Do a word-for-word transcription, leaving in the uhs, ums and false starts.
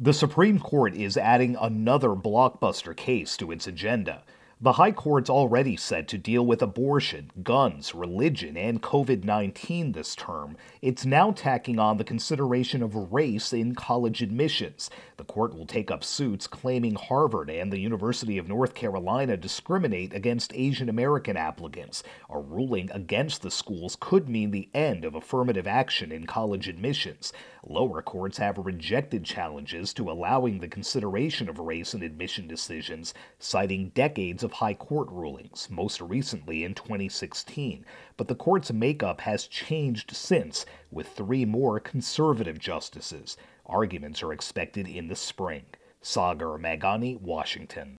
The Supreme Court is adding another blockbuster case to its agenda. The High Court's already set to deal with abortion, guns, religion, and COVID nineteen this term. It's now tacking on the consideration of race in college admissions. The court will take up suits claiming Harvard and the University of North Carolina discriminate against Asian American applicants. A ruling against the schools could mean the end of affirmative action in college admissions. Lower courts have rejected challenges to allowing the consideration of race in admission decisions, citing decades of high court rulings, most recently in twenty sixteen. But the court's makeup has changed since, with three more conservative justices. Arguments are expected in the spring. Sagar Meghani, Washington.